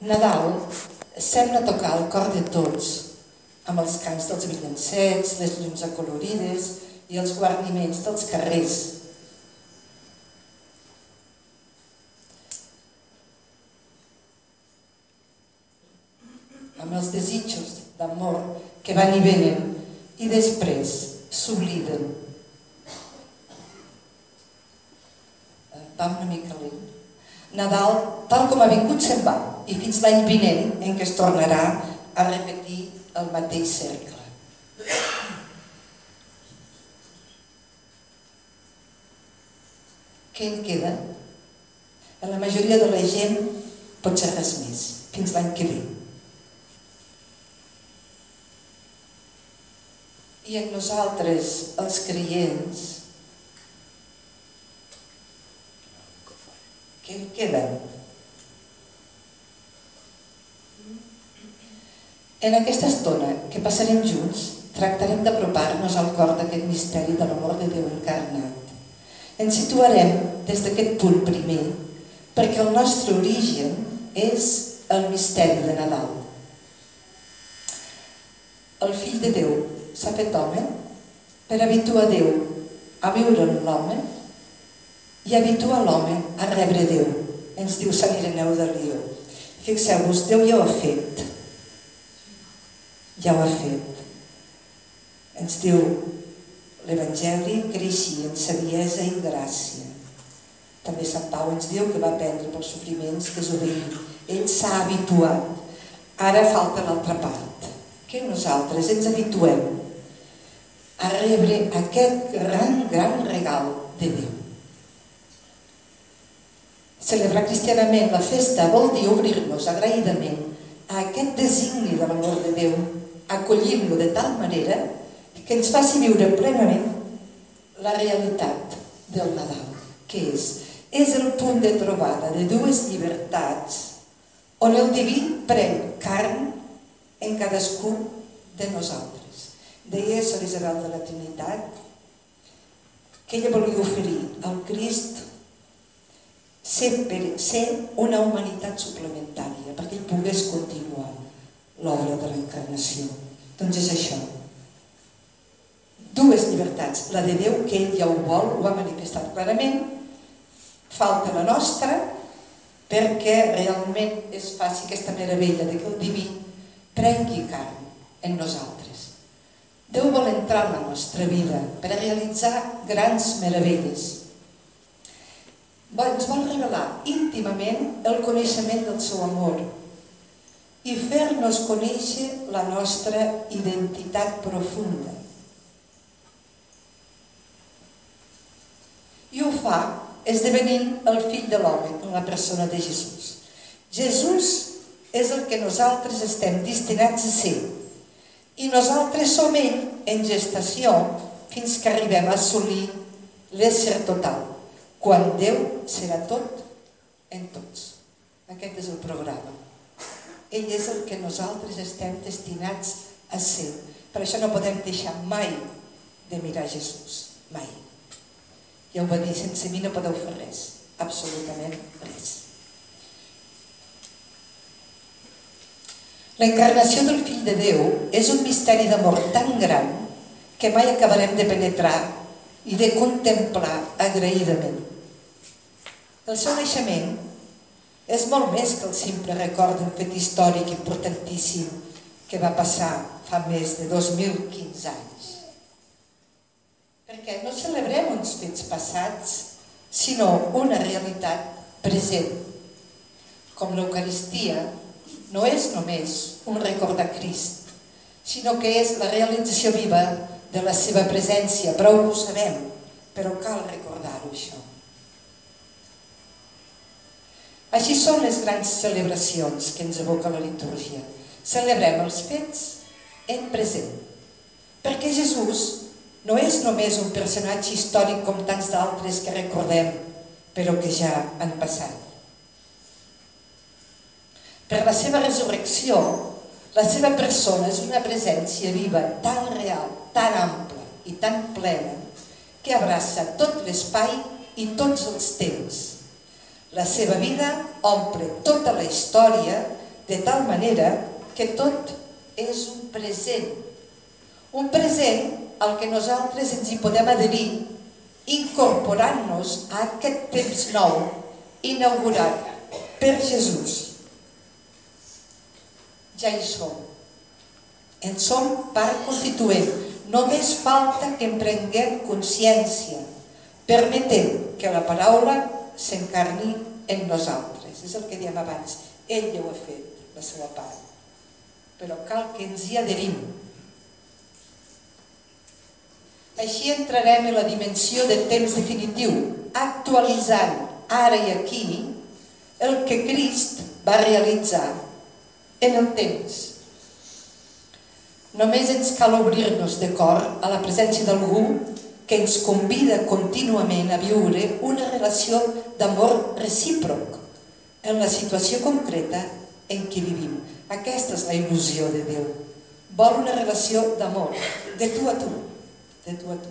Nadal sembla tocar el cor de tots, amb els cants dels villancets, les llums acolorides i els guarniments dels carrers. Amb els desitjos d'amor que van i venen i després s'obliden. Va una mica lent. Nadal, tal com ha vingut, se'n va, i fins l'any vinent en què es tornarà a repetir el mateix cercle. Què en queda? A la majoria de la gent pot ser res més, fins l'any que ve. I en nosaltres, els creients, què en queda? En aquesta estona que passarem junts, tractarem d'apropar-nos al cor d'aquest misteri de l'amor de Déu encarnat. Ens situarem des d'aquest punt primer, perquè el nostre origen és el misteri de Nadal. El fill de Déu s'ha fet home per habituar Déu a viure en l'home i habitua l'home a rebre Déu. Ens diu Sant Ireneu de Lió. Fixeu-vos, Déu ja ho ha fet. Ja ho ha fet. Ens diu l'Evangeli que creixia en saviesa i gràcia. També Sant Pau ens diu que va aprendre pels sofriments que és obeir. Ell s'ha habituat. Ara falta l'altra part, que nosaltres ens habituem a rebre aquest gran regal de Déu. Celebrar cristianament la festa vol dir obrir-nos agraïdament a aquest designi de l'amor de Déu, acollint-lo de tal manera que ens faci viure plenament la realitat del Nadal, que és el punt de trobada de dues llibertats on el diví pren carn en cadascú de nosaltres. Deia Sant Isabel de la Trinitat que ella volia oferir al Crist ser una humanitat suplementària perquè ell pogués continuar l'obra de l'encarnació. Doncs és això. Dues llibertats. La de Déu, que ell ja ho vol, ho ha manifestat clarament. Falta la nostra perquè realment es faci aquesta meravella de que el diví prengui carn en nosaltres. Déu vol entrar en la nostra vida per a realitzar grans meravelles. Ens vol revelar íntimament el coneixement del seu amor i fer-nos conèixer la nostra identitat profunda. I ho fa esdevenint el fill de l'home en la persona de Jesús. Jesús és el que nosaltres estem destinats a ser i nosaltres som ell en gestació fins que arribem a assolir l'ésser total, quan Déu serà tot en tots. Aquest és el programa. Ell és el que nosaltres estem destinats a ser. Per això no podem deixar mai de mirar Jesús. Mai. Ja ho va dir, sense mi no podeu fer res. Absolutament res. L'encarnació del Fill de Déu és un misteri d'amor tan gran que mai acabarem de penetrar i de contemplar agraïdament. El seu naixement és molt més que el simple record d'un fet històric importantíssim que va passar fa més de 2015 anys. Perquè no celebrem uns fets passats, sinó una realitat present. Com l'Eucaristia no és només un record de Crist, sinó que és la realització viva de la seva presència. Prou ho sabem, però cal recordar-ho, això. Així són les grans celebracions que ens evoca la litúrgia. Celebrem els fets en present, perquè Jesús no és només un personatge històric com tants d'altres que recordem, però que ja han passat. Per la seva resurrecció, la seva persona és una presència viva tan real, tan ampla i tan plena que abraça tot l'espai i tots els temps. La seva vida omple tota la història de tal manera que tot és un present al que nosaltres ens hi podem adherir, incorporant-nos a aquest temps nou, inaugurat per Jesús. Ja hi som. En som part constituent. Només falta que en prenguem consciència, permetent que la paraula s'encarni en nosaltres. És el que dèiem abans. Ell ja ho ha fet, la seva part. Però cal que ens hi adherim. Així entrarem en la dimensió de temps definitiu, actualitzant ara i aquí el que Crist va realitzar en el temps. Només ens cal obrir-nos de cor a la presència d'algú que ens convida contínuament a viure una relació d'amor recíproc en la situació concreta en què vivim. Aquesta és la il·lusió de Déu. Vol una relació d'amor, de tu a tu, de tu a tu.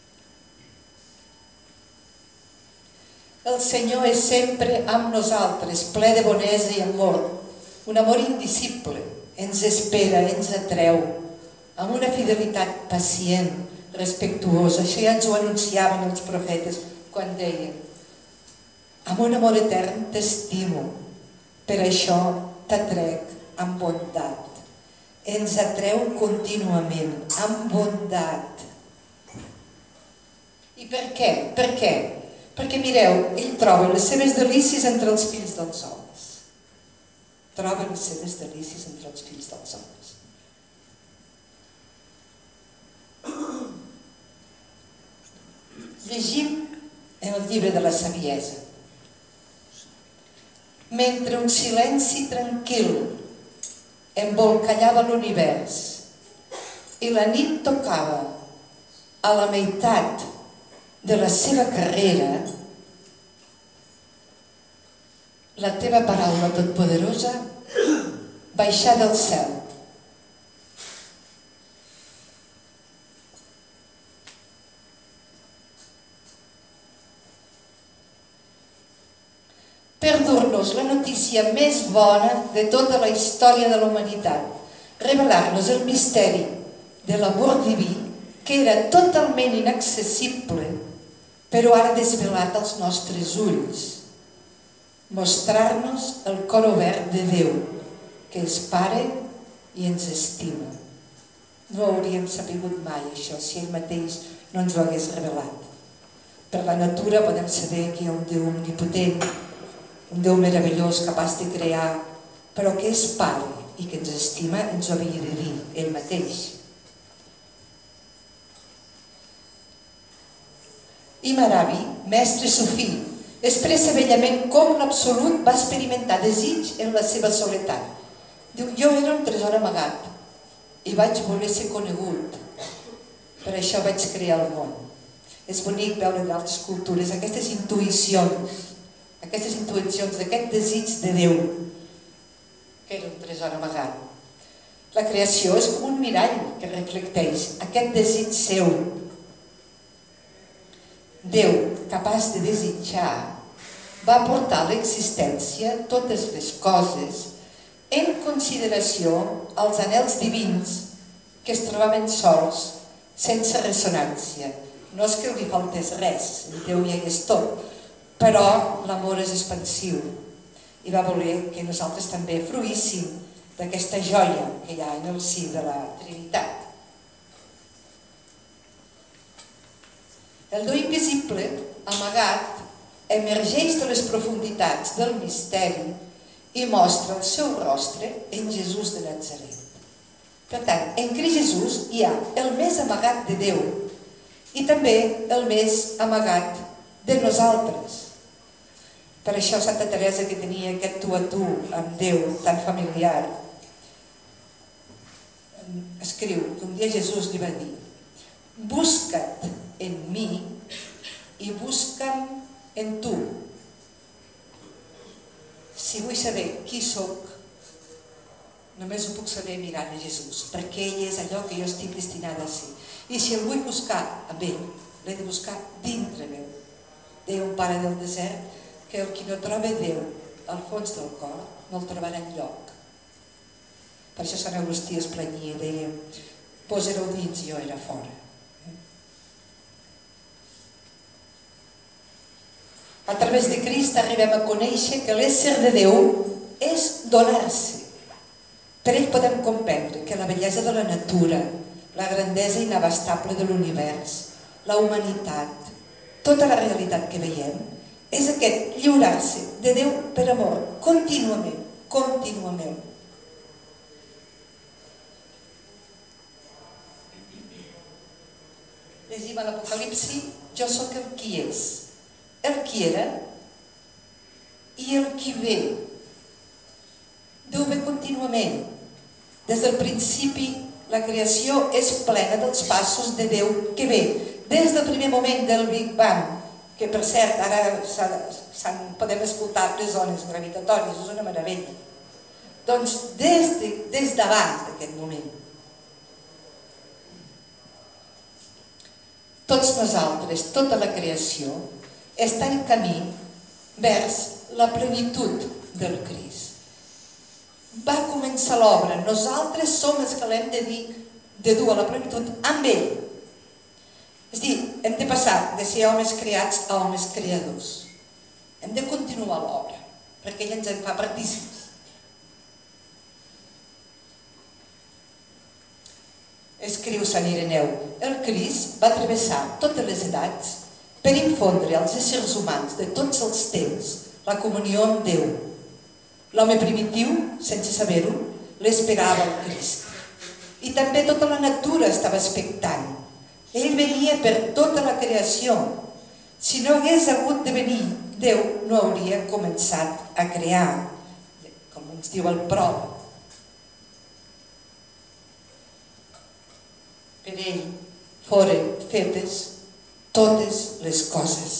El Senyor és sempre amb nosaltres, ple de bonesa i amor, un amor indicible, ens espera, ens atreu, amb una fidelitat pacient, respectuosa. Això ja ens ho anunciaven els profetes quan deien: amb un amor etern t'estimo, per això t'atrec amb bondat. Ens atreu contínuament, amb bondat. I per què? Per què? Perquè mireu, ell troba les seves delícies entre els fills dels homes. Troba les seves delícies entre els fills dels homes. Llegim en el llibre de la Saviesa. Mentre un silenci tranquil embolcallava l'univers i la nit tocava a la meitat de la seva carrera, la teva paraula totpoderosa baixà del cel. Per dur-nos la notícia més bona de tota la història de la humanitat, revelar-nos el misteri de l'amor diví que era totalment inaccessible, però ara desvelat als nostres ulls, mostrar-nos el cor obert de Déu, que és Pare i ens estima. No hauríem sabut mai això si ell mateix no ens ho hagués revelat. Per la natura podem saber que hi ha un Déu omnipotent, un Déu meravellós, capaç de crear, però que és Pare i que ens estima, ens ho havia de dir ell mateix. I Maravi, mestre sufí, expressa bellament com l'Absolut va experimentar desig en la seva soledat. Diu, jo era un tresor amagat i vaig voler ser conegut. Per això vaig crear el món. És bonic veure en altres cultures aquestes intuïcions d'aquest desig de Déu, que era un tresor amagat. La creació és com un mirall que reflecteix aquest desig seu. Déu, capaç de desitjar, va portar a l'existència totes les coses en consideració als anhels divins que es trobaven sols, sense ressonància. No és que li faltés res, Déu hi hagués tot, però l'amor és expansiu i va voler que nosaltres també fruíssim d'aquesta joia que hi ha en el si de la Trinitat. El Déu invisible, amagat, emergeix de les profunditats del misteri i mostra el seu rostre en Jesús de Natzaret. Per tant, en Crist Jesús hi ha el més amagat de Déu i també el més amagat de nosaltres. Per això Santa Teresa, que tenia aquest tu a tu amb Déu tan familiar, escriu que un dia Jesús li va dir: busca't en mi i busca'm en tu. Si vull saber qui sóc, només ho puc saber mirant a Jesús, perquè ell és allò que jo estic destinada a ser. I si el vull buscar amb ell, l'he de buscar dintre meu. Deia un pare del desert que el qui no troba Déu al fons del cor no el trobarà enlloc. Per això Sant Agustí es planyia, deia, vos éreu dins i jo era fora. A través de Crist arribem a conèixer que l'ésser de Déu és donar-se. Per ell podem comprendre que la bellesa de la natura, la grandesa inabastable de l'univers, la humanitat, tota la realitat que veiem, és aquest lliurar-se de Déu per amor, contínuament, contínuament. Llegim a l'Apocalipsi, jo sóc el qui és, el qui era i el qui ve. Déu ve contínuament. Des del principi, la creació és plena dels passos de Déu que ve. Des del primer moment del Big Bang, que per cert, ara podem escoltar les ones gravitatòries, és una meravella. Doncs des d'abans d'aquest moment. Tots nosaltres, tota la creació, està en camí vers la plenitud del Crist. Va començar l'obra, nosaltres som els que l'hem de dur a la plenitud amb ell. És a dir, hem de passar de ser homes creats a homes creadors. Hem de continuar l'obra, perquè ell ens en fa partícips. Escriu Sant Ireneu, el Crist va travessar totes les edats per infondre als éssers humans de tots els temps la comunió amb Déu. L'home primitiu, sense saber-ho, l'esperava el Crist. I també tota la natura estava expectant. Ell venia per tota la creació. Si no hagués hagut de venir, Déu no hauria començat a crear, com ens diu el pròleg. Per ell foren fetes totes les coses.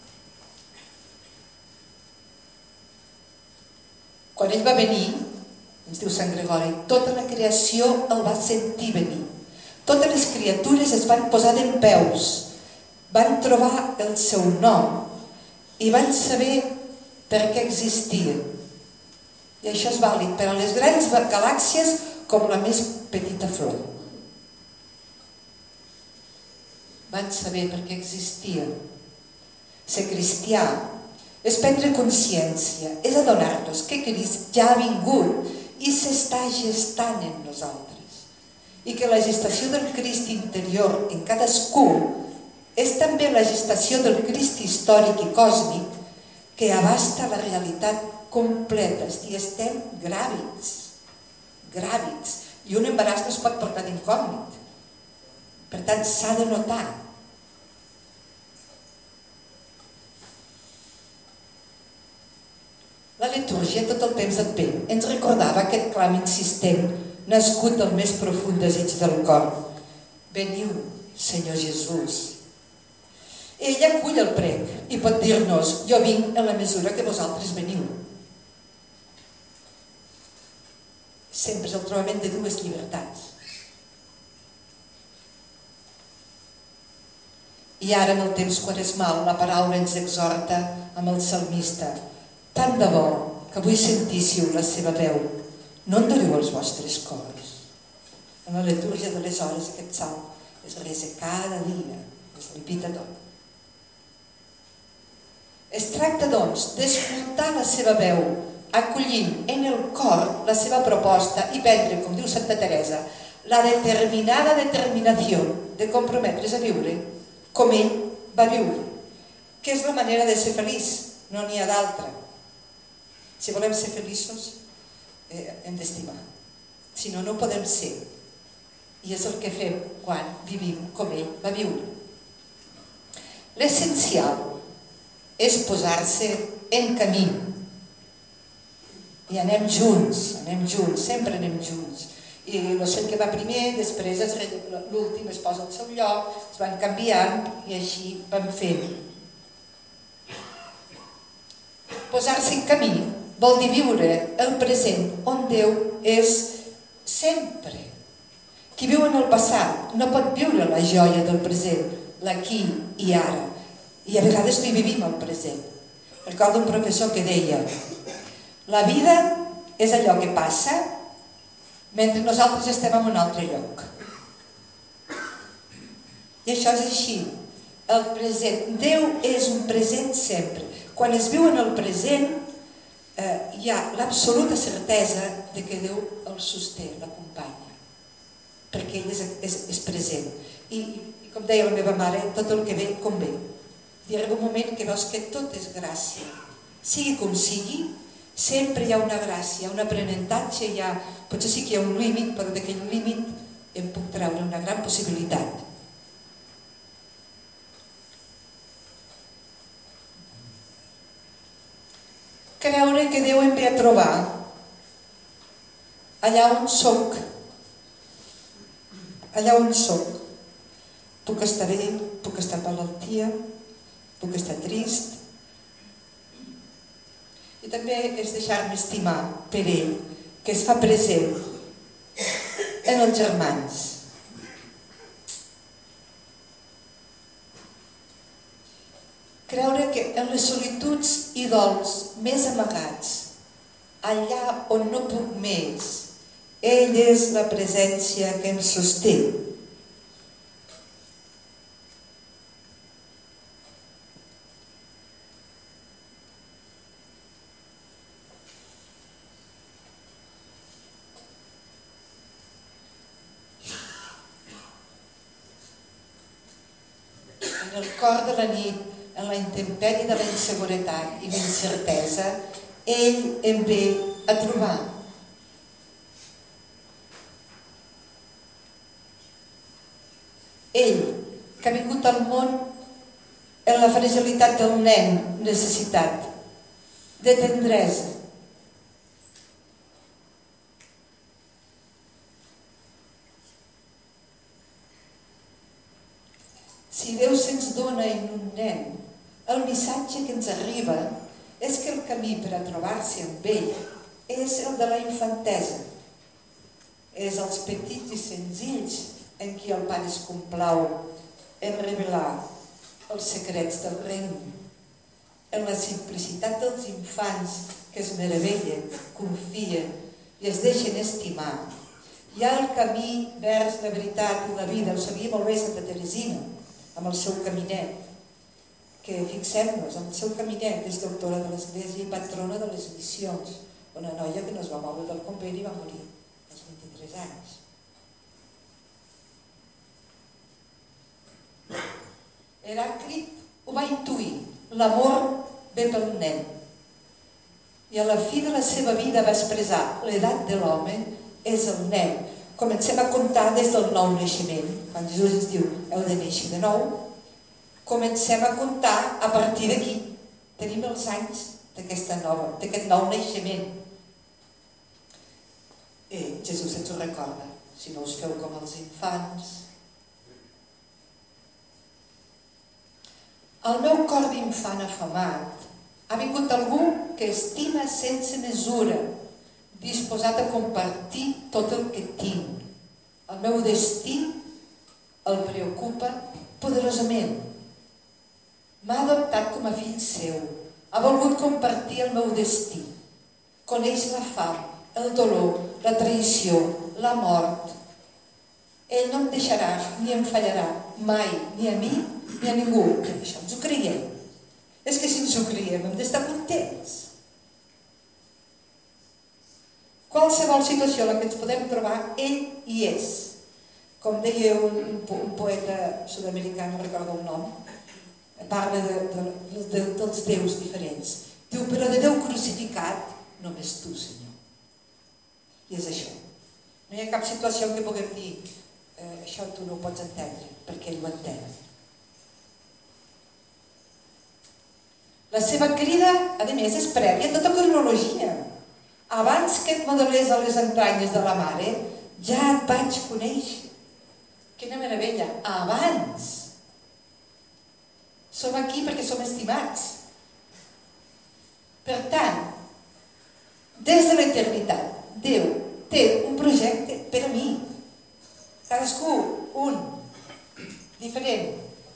Quan ell va venir, ens diu Sant Gregori, tota la creació el va sentir venir. Totes les criatures es van posar dempeus, van trobar el seu nom i van saber per què existien. I això és vàlid per a les grans galàxies com la més petita flor. Van saber per què existien. Ser cristià és prendre consciència, és adonar-nos que Crist ja ha vingut i s'està gestant en nosaltres. I que la gestació del Crist interior en cadascú és també la gestació del Crist històric i còsmic que abasta la realitat completa. És a dir, estem gràvids, i un embaràs no es pot portar d'incògnit. Per tant, s'ha de notar. La litúrgia tot el temps d'Advent ens recordava aquest clam insistent nascut del més profund desig del cor. Veniu, Senyor Jesús. Ell acull el prec i pot dir-nos, jo vinc en la mesura que vosaltres veniu. Sempre és el trobament de dues llibertats. I ara, en el temps quaresmal, la paraula ens exhorta amb el salmista. Tant de bo que avui sentíssiu la seva veu. No endureu els vostres cors. En la litúrgia de les hores aquest salm es resa cada dia, es repita tot. Es tracta, doncs, d'escoltar la seva veu, acollint en el cor la seva proposta i prendre, com diu Santa Teresa, la determinada determinació de comprometre's a viure com ell va viure, que és la manera de ser feliç, no n'hi ha d'altra. Si volem ser feliços, hem d'estimar. Si no, no podem ser. I és el que fem quan vivim com ell va viure. L'essencial és posar-se en camí. I anem junts, sempre anem junts. I l'ocell que va primer, després l'últim es posa al seu lloc, es van canviant i així van fent. Posar-se en camí vol dir viure el present on Déu és sempre. Qui viu en el passat no pot viure la joia del present, l'aquí i ara. I a vegades no hi vivim el present. Recordo un professor que deia: la vida és allò que passa mentre nosaltres estem en un altre lloc. I això és així. El present. Déu és un present sempre. Quan es viu en el present, hi ha l'absoluta certesa de que Déu el sosté, l'acompanya, perquè ell és present. I com deia la meva mare, tot el que ve convé. Hi arriba un moment que veus que tot és gràcia. Sigui com sigui, sempre hi ha una gràcia, un aprenentatge, potser sí que hi ha un límit, però d'aquell límit em puc treure una gran possibilitat. Creure que Déu em ve a trobar allà on soc. Allà on soc. Puc estar bé, puc estar amb malaltia, puc estar trist. I també és deixar-me estimar per ell, que es fa present en els germans. Creure que en les solituds i dols més amagats, allà on no puc més, ell és la presència que em sosté. En el cor de la nit, en la intempèrie de la inseguretat i l'incertesa, ell em ve a trobar. Ell, que ha vingut al món en la fragilitat del nen necessitat, de tendresa. Si Déu se'ns dona en un nen, el missatge que ens arriba és que el camí per a trobar-se amb ell és el de la infantesa. És els petits i senzills en qui el Pare es complau en revelar els secrets del regne, en la simplicitat dels infants que es meravellen, confien i es deixen estimar. Hi ha el camí vers la veritat i la vida. Ho sabia molt bé Santa Teresina, amb el seu caminet, que fixem-nos, amb el seu caminet és doctora de l'Església i patrona de les missions, una noia que no es va moure del convent i va morir als 23 anys. Heràclit ho va intuir, l'amor ve pel nen. I a la fi de la seva vida va expressar l'edat de l'home és el nen. Comencem a comptar des del nou naixement. Quan Jesús ens diu, heu de néixer de nou, comencem a comptar a partir d'aquí. Tenim els anys d'aquest nou naixement. Jesús ens ho recorda. Si no us feu com els infants. Al meu cor d'infant afamat ha vingut algú que estima sense mesura, disposat a compartir tot el que tinc. El meu destí el preocupa poderosament. M'ha adoptat com a fill seu. Ha volgut compartir el meu destí. Coneix la fam, el dolor, la traïció, la mort. Ell no em deixarà ni em fallarà mai, ni a mi ni a ningú. Això ens ho creiem. És que si ens ho creiem hem d'estar contents. Qualsevol situació en la que ens podem trobar, ell hi és. Com deia un poeta sud-americà, no recordo el nom, parla dels déus diferents. Diu, però de Déu crucificat, només tu, Senyor. I és això. No hi ha cap situació en què puguem dir això tu no ho pots entendre, perquè ell ho entén. La seva crida, a més, és prèvia a tota cronologia. Abans que et modelés a les entranyes de la mare, ja et vaig conèixer. Quina meravella! Abans! Som aquí perquè som estimats. Per tant, des de l'eternitat, Déu té un projecte per a mi. Cadascú, un, diferent.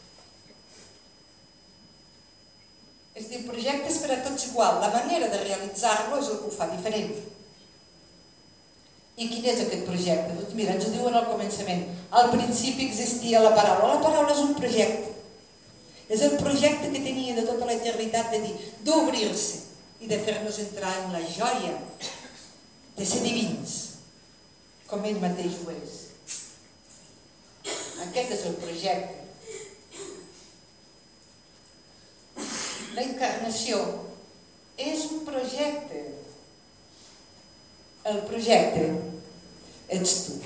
És a dir, projecte és per a tots igual. La manera de realitzar-lo és el que ho fa diferent. I quin és aquest projecte? Doncs mira, ens ho diuen al començament. Al principi existia la paraula. La paraula és un projecte. És el projecte que tenia de tota l'eternitat de dir, d'obrir-se i de fer-nos entrar en la joia de ser divins, com ell mateix ho és. Aquest és el projecte. La encarnació és un projecte. El projecte ets tu.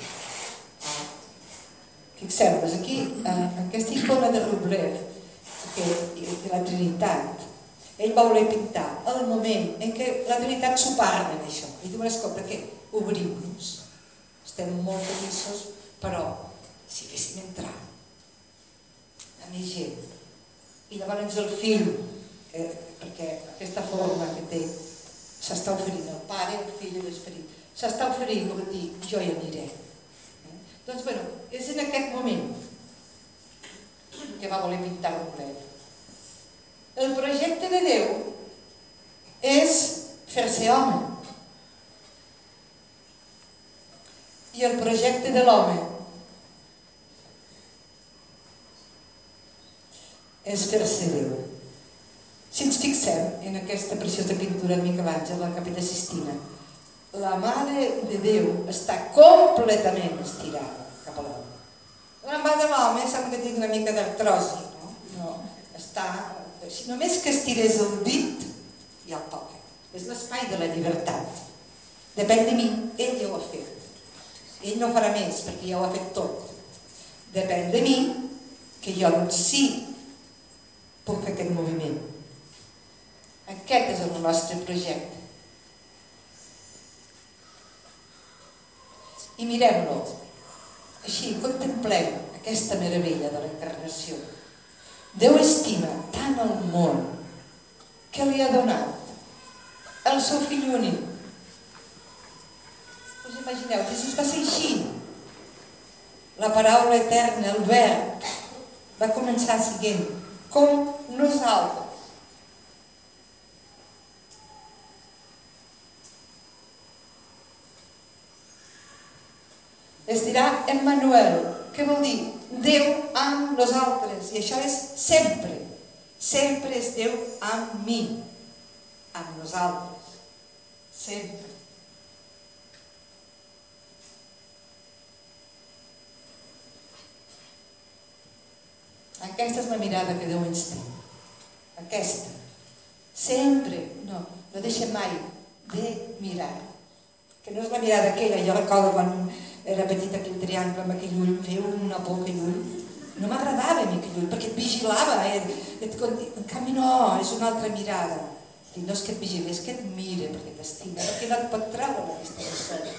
Fixeu-vos, aquí, en aquesta icona de Rublev, de la Trinitat, ell va voler pintar el moment en què la Trinitat s'ho parla en això. I diu, escolta, què? Obrim-nos. Estem molt feliços, però si féssim entrar a més gent. I llavors el fill, perquè aquesta forma que té, s'està oferint el pare, el fill i l'esperit. S'està oferint per dir, jo hi aniré. Doncs, bueno, és en aquest moment que va voler pintar un ple. El projecte de Déu és fer-se home. I el projecte de l'home és fer-se Déu. Si ens fixem en aquesta preciosa pintura de Miquel Àngel, la Capella Sistina, la Mare de Déu està completament estirada cap a l'home. La mà de l'home sembla que tingui una mica d'artrosi, no? Està... Si només que estirés el dit, ja el toca. És l'espai de la llibertat. Depèn de mi, ell ja ho ha fet. Ell no farà més, perquè ja ho ha fet tot. Depèn de mi, que jo sí puc fer aquest moviment. Aquest és el nostre projecte. I mirem-lo. Així, contemplem aquesta meravella de l'encarnació. Déu estima tant el món que li ha donat el seu fill únic. Us imagineu, Jesús va ser així. La paraula eterna, el verb, va començar sent com nosaltres. Es dirà Emmanuel, que vol dir Déu amb nosaltres, i això és sempre. Sempre és Déu amb mi, amb nosaltres. Sempre. Aquesta és la mirada que Déu ens té. Aquesta. Sempre. No deixem mai de mirar. Que no és la mirada aquella, jo recordo quan era petita aquell triangle amb aquell ull, feia una por aquell ull. No m'agradava a mi aquell ull, perquè et vigilava. En canvi no, és una altra mirada. No és que et vigili, és que et mira perquè t'estima, perquè no et pot treure la vista de sol.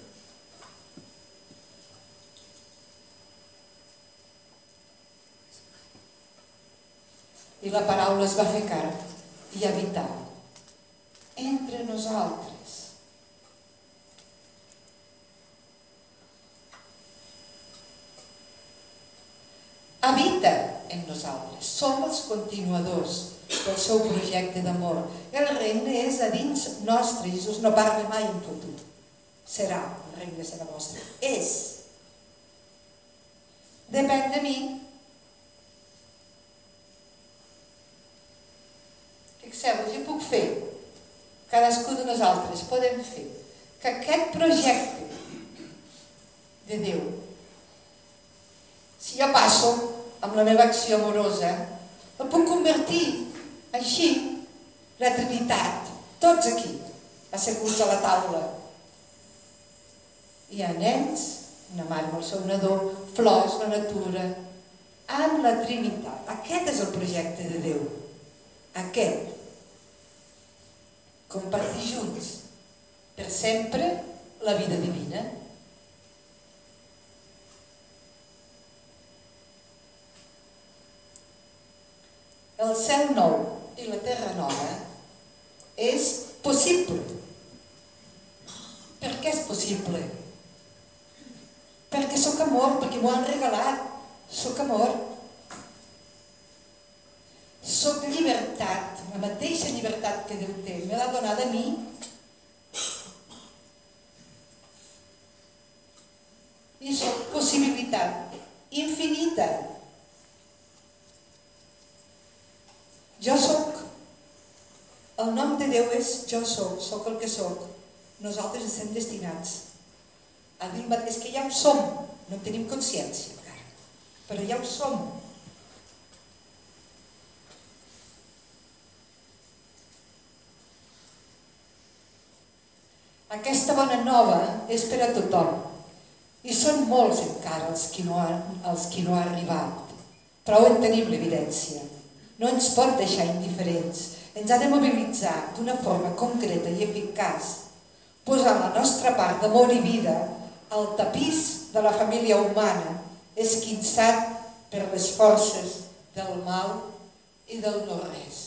I la paraula es va fer carn i habitar entre nosaltres. Habita en nosaltres. Som els continuadors del seu projecte d'amor. El regne és a dins nostre. Jesús no parla mai en futur. Serà, el regne serà nostre. És. Depèn de mi. Fixeu-vos, jo puc fer, cadascú de nosaltres podem fer, que aquest projecte de Déu, si jo passo amb la meva acció amorosa, el puc convertir així, la Trinitat, tots aquí, asseguts a la taula. Hi ha nens, una mare amb el seu nadó, flors, la natura, amb la Trinitat. Aquest és el projecte de Déu. Aquest. Compartir junts, per sempre, la vida divina. El cel nou i la terra nova és possible. Per què és possible? Perquè sóc amor, perquè m'ho han regalat. Sóc amor. Sóc llibertat, la mateixa llibertat que Déu té. Me l'ha donada a mi. possibilitat infinita. Jo sóc. El nom de Déu és jo sóc el que sóc. Nosaltres estem destinats a dir el mateix, que ja ho som, no tenim consciència encara, però ja ho som. Aquesta bona nova és per a tothom, i són molts encara els qui no ha arribat. Prou en tenim l'evidència. No ens pot deixar indiferents, ens ha de mobilitzar d'una forma concreta i eficaç, posant la nostra part d'amor i vida al tapís de la família humana, esquinçat per les forces del mal i del no-res.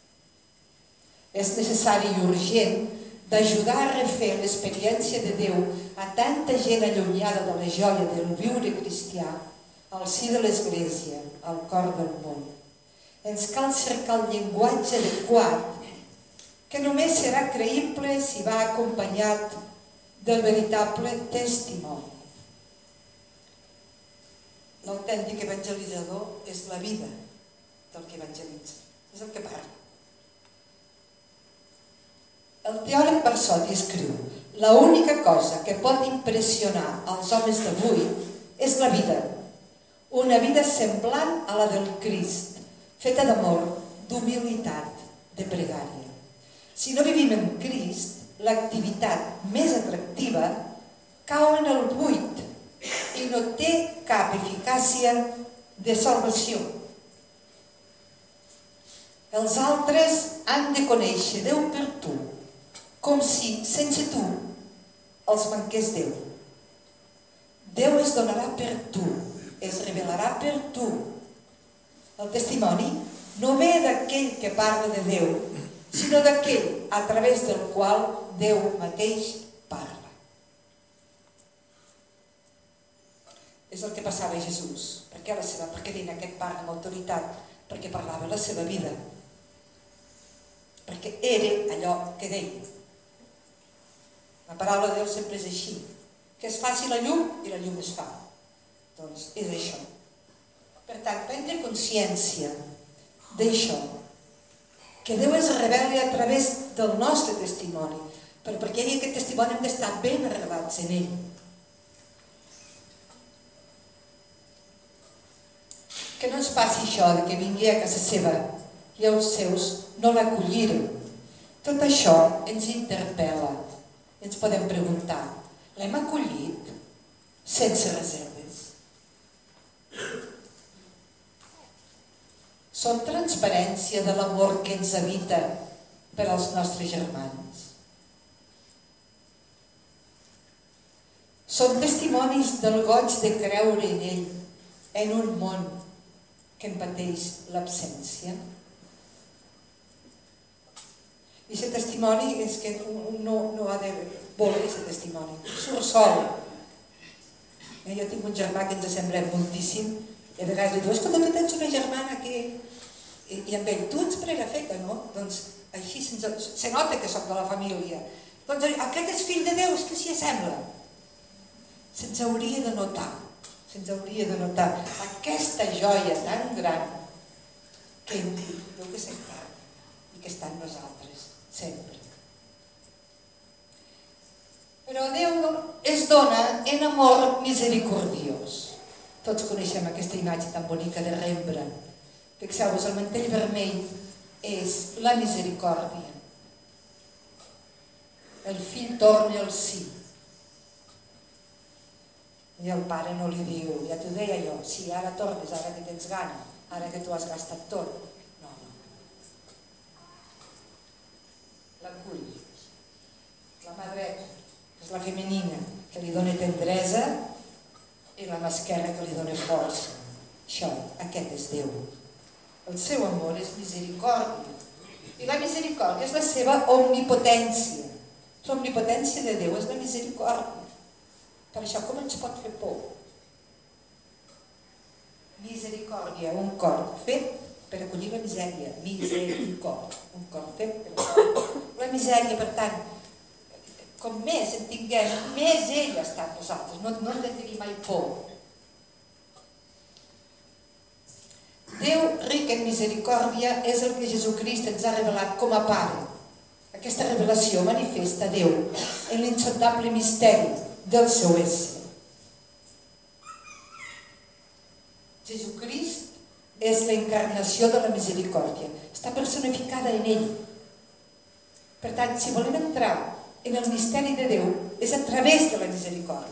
És necessari i urgent d'ajudar a refer l'experiència de Déu a tanta gent allunyada de la joia del viure cristià, al si de l'Església, al cor del món. Ens cal cercar el llenguatge adequat, que només serà creïble si va acompanyat del veritable testimoni. L'autèntic evangelitzador és la vida del que evangelitza, és el que parla. El teòleg Bersodi escriu: l'única cosa que pot impressionar els homes d'avui és la vida, una vida semblant a la del Crist, feta d'amor, d'humilitat, de pregària. Si no vivim en Crist, l'activitat més atractiva cau en el buit i no té cap eficàcia de salvació. Els altres han de conèixer Déu per tu, com si, sense tu, els manqués Déu. Déu es donarà per tu, es revelarà per tu. El testimoni no ve d'aquell que parla de Déu, sinó d'aquell a través del qual Déu mateix parla. És el que passava a Jesús. Perquè deien aquest parla amb autoritat? Perquè parlava la seva vida. Perquè era allò que deia. La paraula de Déu sempre és així. Que es faci la llum i la llum es fa. Doncs és això. Per tant, prendre consciència d'això, que Déu es reveli a través del nostre testimoni, però perquè hi hagi aquest testimoni hem d'estar ben arrelats en ell. Que no ens passi això de que vingui a casa seva i els seus no l'acolliren. Tot això ens interpel·la. Ens podem preguntar: l'hem acollit sense reserves? Som transparència de l'amor que ens habita per als nostres germans. Som testimonis del goig de creure en ell, en un món que en pateix l'absència. I aquest testimoni és que no ha de voler aquest testimoni, surt sol. Jo tinc un germà que ens sembla moltíssim i a vegades li diu: escolta, tu tens una germana que... I amb ell, tu ets pregafeta, no? Doncs així se nota que soc de la família. Doncs aquest és fill de Déu, és que s'hi assembla. Se'ns hauria de notar aquesta joia tan gran que hem dit, Déu que s'encarna i que està en nosaltres, sempre. Però Déu es dona en amor misericordiós. Tots coneixem aquesta imatge tan bonica de Rembrandt. Fixeu-vos, el mantell vermell és la misericòrdia. El fill torna al sí. I el pare no li diu: ja t'ho deia jo, sí, ara tornes, ara que tens gana, ara que tu has gastat tot. No. L'acull. La mà dreta és la femenina, que li dona tendresa, i la mà esquerra que li dona força. Aquest és Déu. El seu amor és misericòrdia. I la misericòrdia és la seva omnipotència. L'omnipotència de Déu és la misericòrdia. Per això com ens pot fer por? Misericòrdia, un cor fet per acollir la misèria. Misericòrdia, un cor fet per acollir la misèria. Per tant, com més en tinguem, més ell està amb nosaltres. No en de tenir mai por. Déu ric en misericòrdia és el que Jesucrist ens ha revelat com a Pare. Aquesta revelació manifesta Déu en l'insondable misteri del seu ésser. Jesucrist és l'encarnació de la misericòrdia. Està personificada en ell. Per tant, si volem entrar en el misteri de Déu, és a través de la misericòrdia.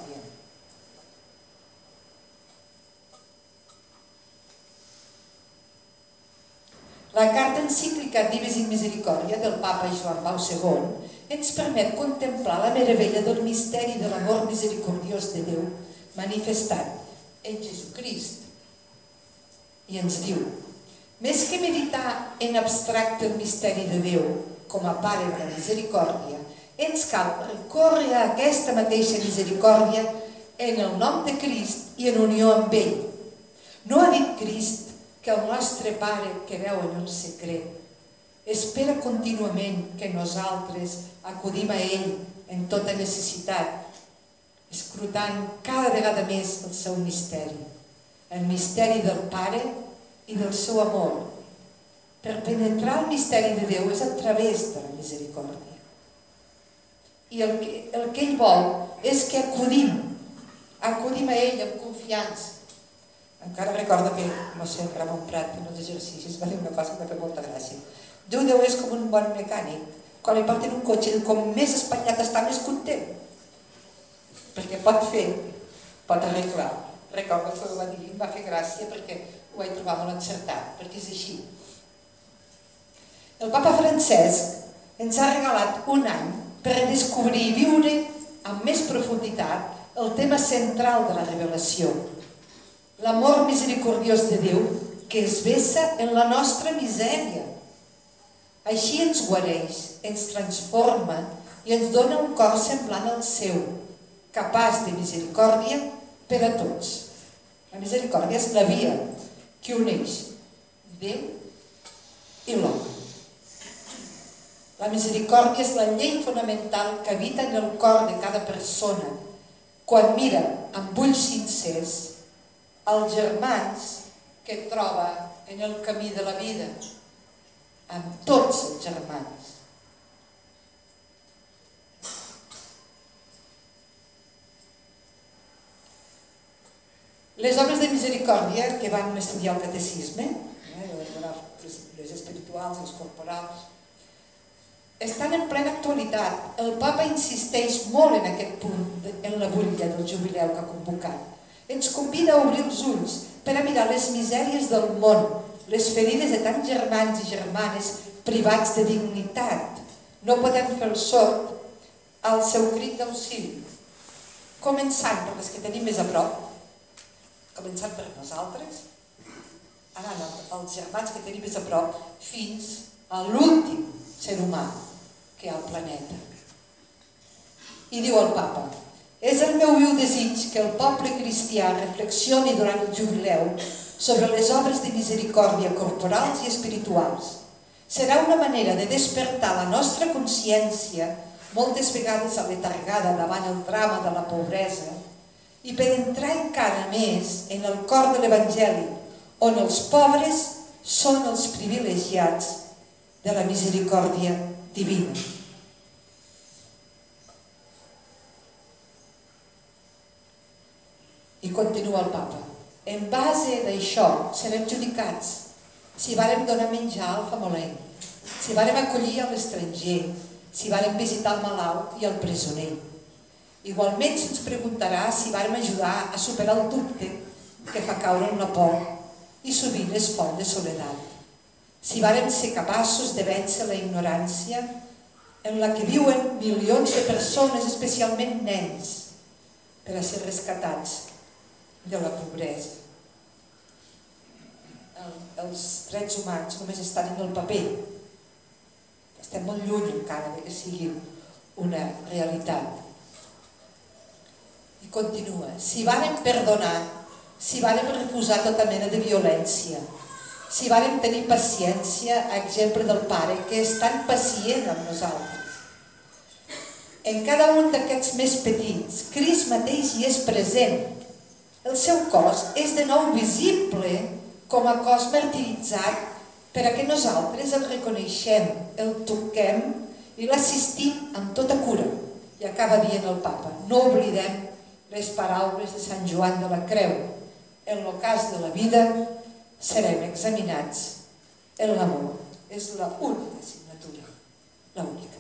La carta encíclica Dives in Misericòrdia del Papa Joan Pau II ens permet contemplar la meravella del misteri de l'amor misericordiós de Déu manifestat en Jesucrist. I ens diu: més que meditar en abstracte el misteri de Déu com a Pare de la misericòrdia, ens cal recórrer a aquesta mateixa misericòrdia en el nom de Crist i en unió amb ell. No ha dit Crist que el nostre Pare que veu en el secret espera contínuament que nosaltres acudim a ell en tota necessitat, escrutant cada vegada més el seu misteri, el misteri del Pare i del seu amor. Per penetrar el misteri de Déu és a través de la misericòrdia. I el que ell vol és que acudim a ell amb confiança. Encara recordo que, no sé, Ramon Prat, en els exercicis, va dir una cosa que m'ha fet molta gràcia. Déu és com un bon mecànic. Quan li porten un cotxe, com més espatllat està, més content. Perquè pot fer, pot arreglar. Recordo que ho va dir, em va fer gràcia perquè ho vaig trobar molt encertat, perquè és així. El Papa Francesc ens ha regalat un any per descobrir i viure amb més profunditat el tema central de la revelació, l'amor misericordiós de Déu que es vessa en la nostra misèria. Així ens guareix, ens transforma i ens dona un cor semblant al seu, capaç de misericòrdia per a tots. La misericòrdia és la via que uneix Déu i l'home. La misericòrdia és la llei fonamental que habita en el cor de cada persona quan mira amb ulls sincers els germans que troba en el camí de la vida, amb tots els germans. Les obres de misericòrdia que van estudiar el catecisme, les espirituals, les corporals, estan en plena actualitat. El Papa insisteix molt en aquest punt, en la butlla del jubileu que ha convocat. Ens convida a obrir els ulls per a mirar les misèries del món, les ferides de tants germans i germanes privats de dignitat. No podem fer el sord al seu crit d'auxili. Començant per les que tenim més a prop, començant per nosaltres, anant als germans que tenim més a prop, fins a l'últim ser humà que hi ha al planeta. I diu el Papa: és el meu viu desig que el poble cristià reflexioni durant el jubileu sobre les obres de misericòrdia corporals i espirituals. Serà una manera de despertar la nostra consciència, moltes vegades aletargada davant el drama de la pobresa, i per entrar encara més en el cor de l'Evangeli, on els pobres són els privilegiats de la misericòrdia divina. I continua el Papa: en base d'això serem judicats si vàrem donar menjar al famolenc, si vàrem acollir a l'estranger, si vàrem visitar el malalt i el presoner. Igualment se'ns preguntarà si vàrem ajudar a superar el dubte que fa caure en la por i sovint és font de soledat. Si vàrem ser capaços de vèncer la ignorància en la que viuen milions de persones, especialment nens, per a ser rescatats de la pobresa. Els drets humans només estan en el paper. Estem molt lluny encara que sigui una realitat. I continua: si vàrem perdonar, si vàrem refusar tota mena de violència, si vàrem tenir paciència, a exemple del Pare, que és tan pacient amb nosaltres. En cada un d'aquests més petits, Crist mateix hi és present. El seu cos és de nou visible com a cos martiritzat per a que nosaltres el reconeixem, el toquem i l'assistim amb tota cura. I acaba dient el papa, no oblidem les paraules de Sant Joan de la Creu. En l'ocàs de la vida serem examinats en l'amor. És l'única assignatura, l'única.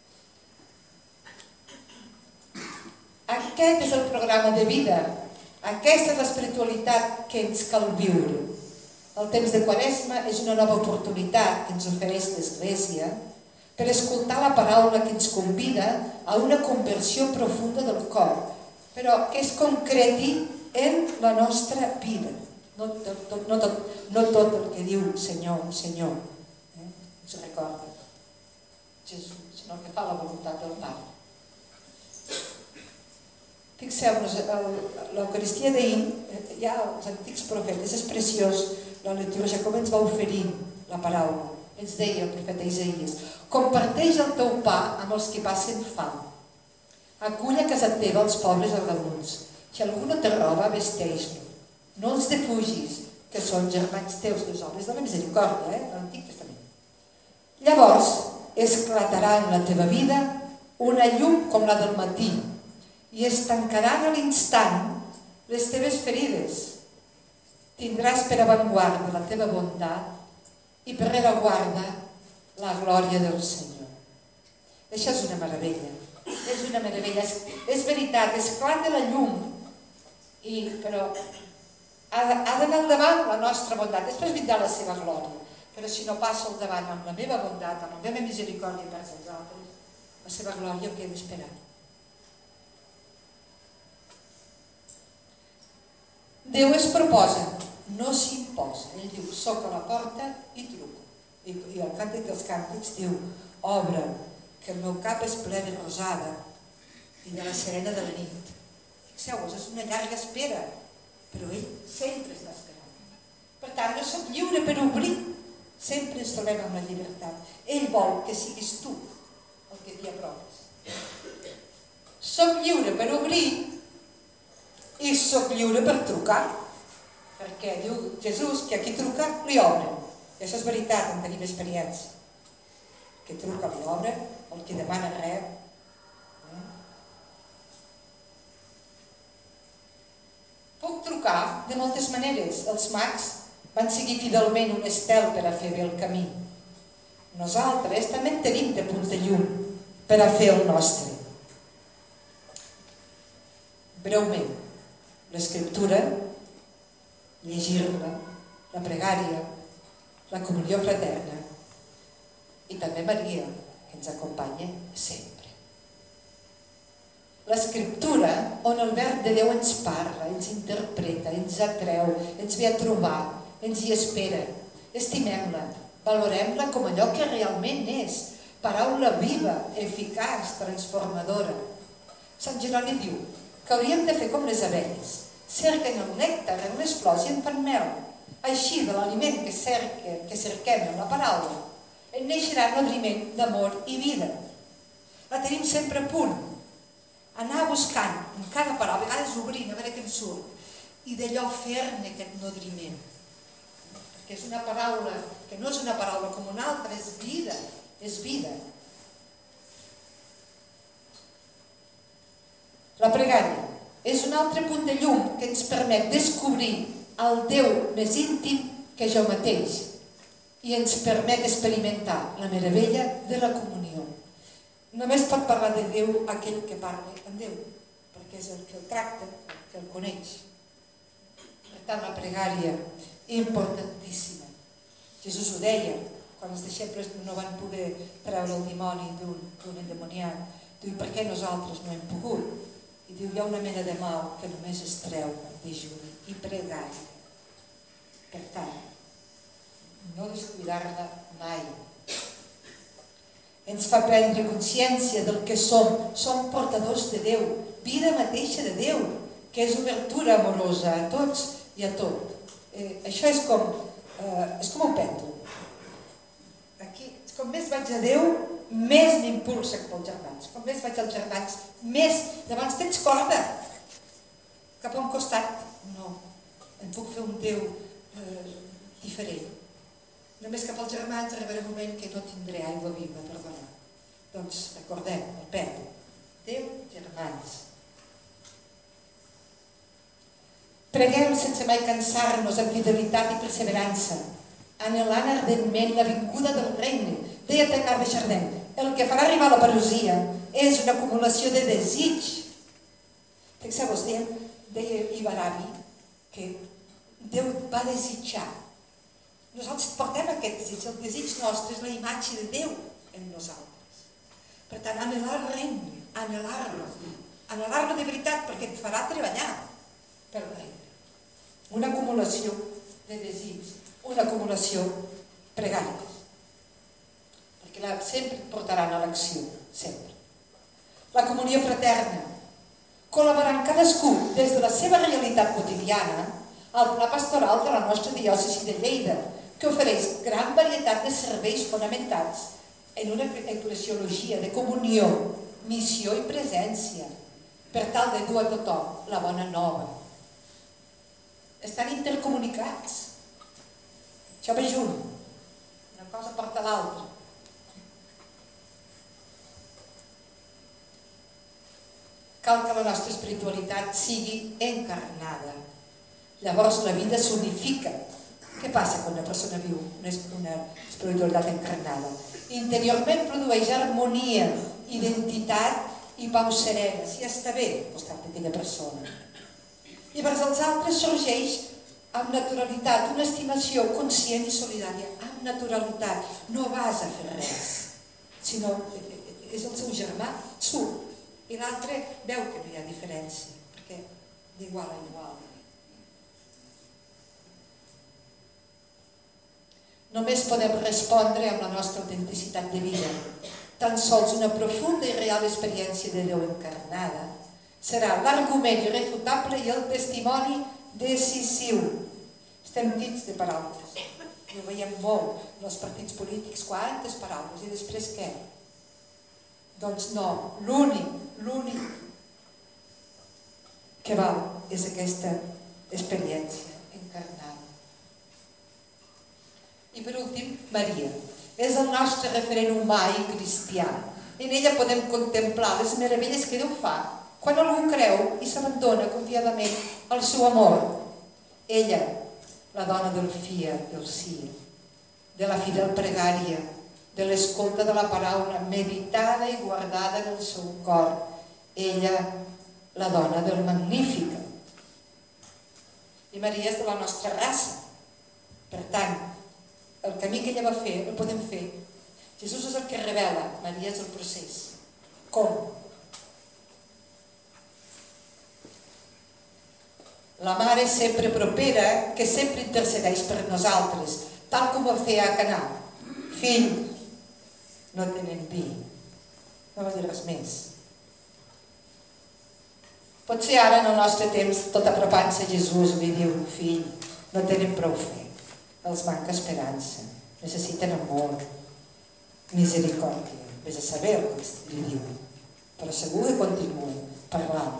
Aquest és el programa de vida. Aquesta és l'espiritualitat que ens cal viure. El temps de Quaresma és una nova oportunitat que ens ofereix l'Església per escoltar la paraula que ens convida a una conversió profunda del cor, però que es concreti en la nostra vida. No tot el que diu Senyor, Senyor, ens recorda Jesús, sinó que fa la voluntat del Pare. Fixeu-vos, l'Eucaristia d'ahir, ja els antics profetes, és preciós la litúrgia, com ens va oferir la paraula. Ens deia el profeta Isaías, comparteix el teu pa amb els que passen fam. Acull a casa teva els pobres vagabunds. Si algú no te roba, vesteix-lo. No els defugis, que són germans teus, les obres de la misericòrdia, l'Antic Testament. Llavors, esclatarà en la teva vida una llum com la del matí i es tancaran a l'instant les teves ferides. Tindràs per avantguarda la teva bondat i per rereguarda la glòria del Senyor. Això és una meravella. És una meravella. És veritat, esclata la llum, però ha d'anar al davant la nostra bondat. Després vindrà la seva glòria. Però si no passa al davant amb la meva bondat, amb la meva misericòrdia per als altres, la seva glòria ho queda esperant. Déu es proposa, no s'imposa. Ell diu, soc a la porta i truco. I el càntic dels càntics diu, obre, que el meu cap és ple de rosada i de la serena de la nit. Fixeu-vos, és una llarga espera, però ell sempre està esperant. Per tant, no soc lliure per obrir. Sempre ens trobem amb la llibertat. Ell vol que siguis tu el que t'hi aproves. Soc lliure per obrir i soc lliure per trucar, perquè diu Jesús que a qui truca li obre. I això és veritat, en tenim experiència. Que truca li obre, el que demana rep. Puc trucar de moltes maneres. Els mags van seguir fidelment un estel per a fer bé el camí. Nosaltres també en tenim de punts de llum per a fer el nostre. Breument, l'Escriptura, llegir-la, la pregària, la comunió fraterna i també Maria, que ens acompanya sempre. L'Escriptura, on el verb de Déu ens parla, ens interpreta, ens atreu, ens ve a trobar, ens hi espera. Estimem-la, valorem-la com allò que realment és, paraula viva, eficaç, transformadora. Sant Jeroni diu que hauríem de fer com les abelles, cerquen el nèctar en les flors i en fan mel. Així, de l'aliment que cerquem en la paraula, en neixerà nodriment d'amor i vida. La tenim sempre a punt. Anar buscant en cada paraula, a vegades obrint, a veure què en surt, i d'allò fer-ne aquest nodriment. Perquè és una paraula que no és una paraula com una altra, és vida, és vida. La pregària és un altre punt de llum que ens permet descobrir el Déu més íntim que jo mateix i ens permet experimentar la meravella de la comunió. Només pot parlar de Déu aquell que parla amb Déu, perquè és el que el tracta, el que el coneix. Per tant, la pregària importantíssima. Jesús ho deia, quan els deixebles no van poder treure el dimoni d'un endemoniat. Diu, per què nosaltres no hem pogut? I diu, hi ha una mena de mal que només es treu amb dejuni i pregària. Per tant, no descuidar-la mai. Ens fa prendre consciència del que som. Som portadors de Déu, vida mateixa de Déu, que és obertura amorosa a tots i a tot. Això és com un pèndol. Aquí, com més vaig a Déu, més m'impulsa cap als germans. Com més vaig als germans, més... Llavors tens corda. Cap a un costat, no. Em puc fer un Déu diferent. Només que pels germans arribarà un moment que no tindré aigua viva per donar. Doncs recordem, el Pere, 10 germans. Preguem sense mai cansar-nos amb fidelitat i perseverança, anhelant ardentment la vinguda del regne. Deia Teilhard de Chardin, el que farà arribar la parusia és una acumulació de desig. Fixeu-vos, deia Ibarabi que Déu va desitjar. Nosaltres portem aquest desig, el desig nostre és la imatge de Déu en nosaltres. Per tant, anhelar el regne, anhelar-lo de veritat, perquè et farà treballar pel regne. Una acumulació de desig, una acumulació pregària, perquè sempre et portaran a l'acció, sempre. La comunió fraterna, col·laborant cadascú des de la seva realitat quotidiana al pla pastoral de la nostra diòcesi de Lleida, que ofereix gran varietat de serveis fonamentats en una eclesiologia de comunió, missió i presència, per tal de dur a tothom la bona nova. Estan intercomunicats. Això va junt. Una cosa porta l'altra. Cal que la nostra espiritualitat sigui encarnada. Llavors la vida s'unifica. Què passa quan una persona viu una espiritualitat encarnada? Interiorment produeix harmonia, identitat i pau serena, si està bé al costat d'aquella persona. I vers els altres sorgeix amb naturalitat, una estimació conscient i solidària, amb naturalitat. No vas a fer res, sinó és el seu germà, surt. I l'altre veu que no hi ha diferència, perquè d'igual a igual. Només podem respondre amb la nostra autenticitat de vida. Tan sols una profunda i real experiència de Déu encarnada serà l'argument irrefutable i el testimoni decisiu. Estem dits de paraules. Ho veiem molt en els partits polítics, quantes paraules, i després què? Doncs no, l'únic que val és aquesta experiència encarnada. I per últim, Maria. És el nostre referent humà i cristià. En ella podem contemplar les meravelles que Déu fa quan algú creu i s'abandona confiadament al seu amor. Ella, la dona del fiat, del sí, de la fidel pregària, de l'escolta de la paraula meditada i guardada en el seu cor. Ella, la dona del Magnífica. I Maria és de la nostra raça. Per tant, el camí que ella va fer, el podem fer. Jesús és el que revela, Maria és el procés. Com? La mare sempre propera, que sempre intercedeix per nosaltres, tal com ho feia a Canà. Fill, no tenen vi. No va dir res més. Potser ara, en el nostre temps, tot apropant-se a Jesús, li diu, fill, no tenen prou fe. Els manca esperança. Necessiten amor, misericòrdia. Vés a saber el que li diu. Però segur que continua parlant.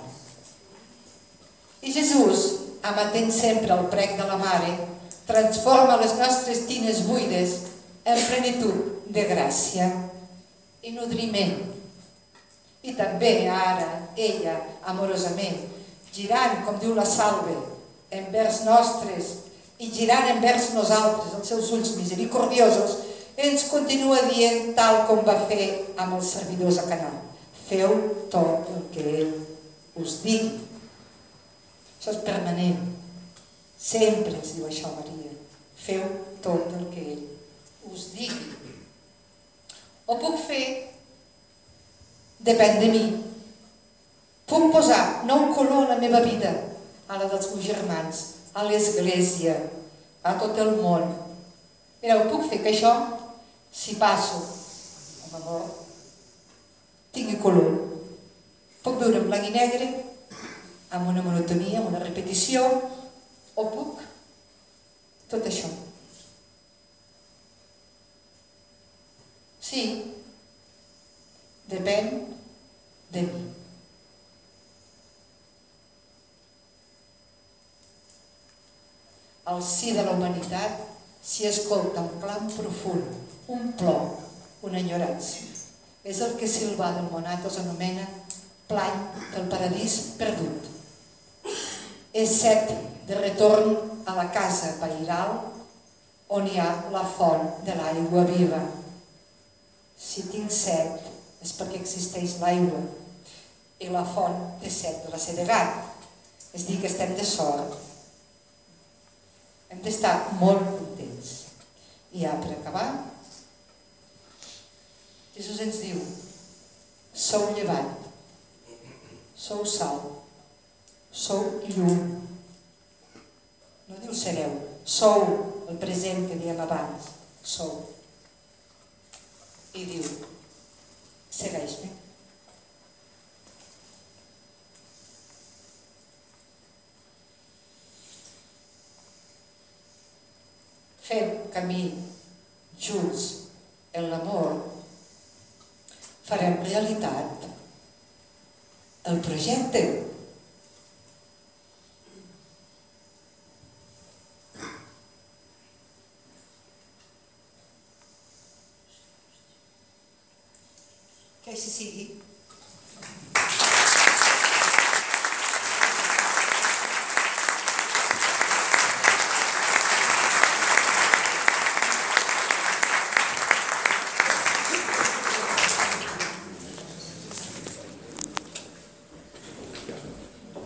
I Jesús, amatent sempre al prec de la mare, transforma les nostres tines buides en plenitud de gràcia i nodriment. I també ara, ella, amorosament, girant, com diu la Salve, envers nostres i girant envers nosaltres els seus ulls misericordiosos, ens continua dient tal com va fer amb els servidors a Canà. Feu tot el que ell us digui. Això és permanent. Sempre ens diu això Maria. Feu tot el que ell us digui. Ho puc fer? Depèn de mi. Puc posar nou color a la meva vida, a la dels meus germans, a l'Església, a tot el món. Mireu, puc fer que això, si passo amb amor, tingui color. Puc viure en blanc i negre, amb una monotonia, amb una repetició, o puc tot això. Sí, depèn de mi. Al si de la humanitat s'hi escolta un clam profund, un plor, una enyorança. És el que Silvà del Monatos anomena plany del paradís perdut. És set de retorn a la casa pairal on hi ha la font de l'aigua viva. Si tinc set és perquè existeix l'aigua i la font té set de la sedegat. És dir, que estem de sort. Hem d'estar molt contents. I ja per acabar, Jesús ens diu: sou llevat, sou sal, sou llum. No diu sereu, sou el present que diem abans, sou. I diu: segueix-me. Fem camí junts en l'amor, farem realitat el projecte. Que així sigui.